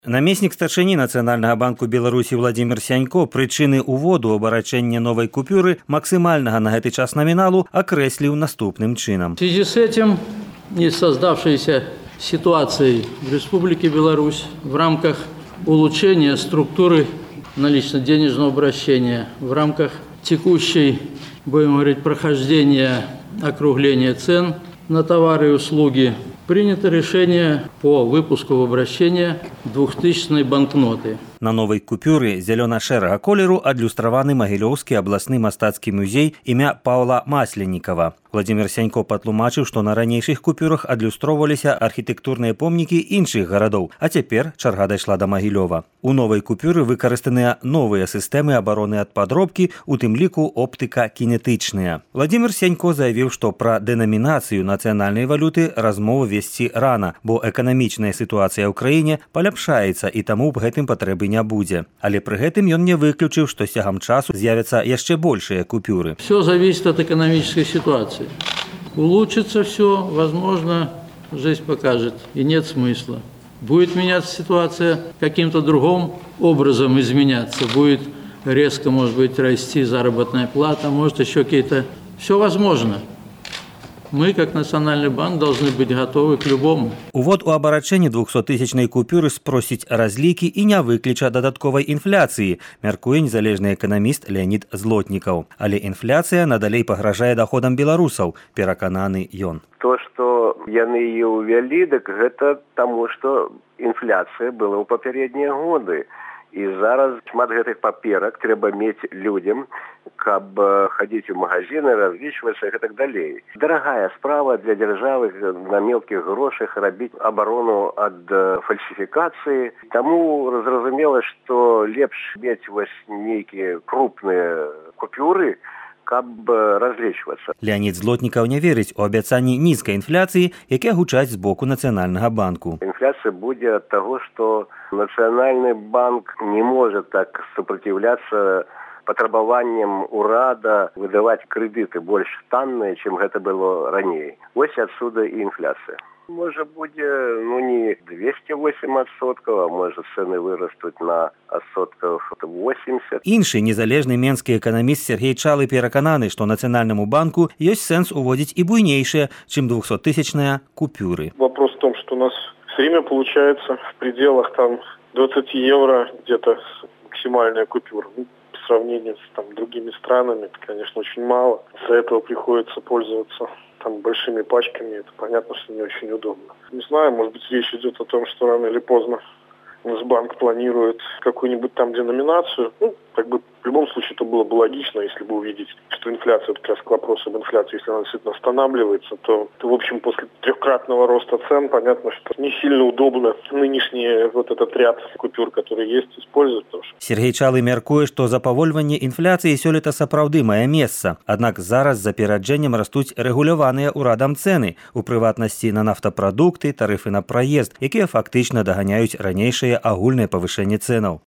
Намеснік старшыні Нацыянальнага банку Беларусі Владимир Сянько прычыны ўводу абарачэння новай купюры максимальнага на гэты час номиналу акрэсліў наступным чынам. В связи с этим и создавшейся ситуацией в Республике Беларусь в рамках улучшения структуры налично-денежного обращения, в рамках текущей, будем говорить, прохождения округления цен на товары и услуги, принято решение по выпуску в обращение 2000-й банкноты. На новой купюры зелёна-шэрага колеру адлюстраваны Магілёўскі абласны мастацкі музей імя Паўла Масленнікава. Владимир Сянько патлумачыў, што на ранейшых купюрах адлюстроўваліся архітэктурныя помнікі іншых гарадоў, а цяпер чарга дайшла да Магілёва. У новай купюры выкарыстаныя новыя сістэмы абароны ад падробкі, у тым ліку оптыка кінетычная. Владимир Сянько заявіў, што пра дэнамінацыю нацыянальнай валюты размову весці рана, бо эканамічная сітуацыя ў краіне паляпшаецца і таму б гэтым патрэбы не будзе. Але пры гэтым ён не выключыў, што з цягам часу з'явяцца яшчэ большыя купюры. Все зависит от экономической ситуации. Улучшится все, возможно, жизнь покажет, и нет смысла. Будет меняться ситуация, каким-то другим образом изменяться. Будет резко, может быть, расти заработная плата, может еще какие-то... Все возможно. Мы, как Национальный банк, должны быть готовы к любому. Увод у абарачэнні 200-тысячнай купюры спросіць разлікі і не выкліча дадатковай інфляцыі, мяркуе незалежны эканаміст Леонид Злотнікаў. Але інфляцыя надалей пагражае доходам беларусаў, перакананы ён. То, што яны яе ўвялі, дык гэта таму, што інфляцыя была ў папярэднія годы. І зараз шмат гэтых паперак трэба мець людзям, каб хадзіць у магазины, разлічвацца і так далей. Дарагая справа для дзяржавы на мелкіх грошах рабіць абарону ад фальсіфікацыі. Таму зразумела, што лепш мець вось нейкія крупныя купюры, каб разлічвацца. Леонид Злотнікаў не верыць у абяцанні нізкай інфляцыі, якія гучаць з боку Нацыянальнага банку. Инфляция будет от того, что Национальный банк не может так сопротивляться потребованиям урада выдавать кредиты больше танные, чем это было ранее. Вот отсюда и инфляция. Может будет, не 208%, а может цены вырастут на 80%. Іншы незалежны менскі эканаміст Сергей Чалы перакананы, што Нацыянальнаму банку ёсць сэнс уводзіць і буйнейшыя, чым 200-тысячныя купюры. Вопрос в том, что у нас все время получается в пределах 20 евро где-то максимальная купюра. По сравнению с другими странами, это, конечно, очень мало. Из-за этого приходится пользоваться большими пачками. Это понятно, что не очень удобно. Не знаю, может быть, речь идет о том, что рано или поздно Нацбанк планирует какую-нибудь деноминацию. В любом случае, это было бы логично, если бы увидеть, что инфляция, как раз к вопросу об инфляции, если она действительно останавливается, то в общем, после трехкратного роста цен, понятно, что не сильно удобно нынешний этот ряд купюр, который есть, использовать. Сергей Чалы мяркуе, што запавольванне інфляцыі сёлета сапраўды мае месца. Аднак зараз з апераджэннем растуць рэгуляваныя ўрадам цэны, у прыватнасці на нафтапрадукты, тарыфы на праезд, якія фактычна даганяюць ранейшае агульнае павышэнне цэнаў.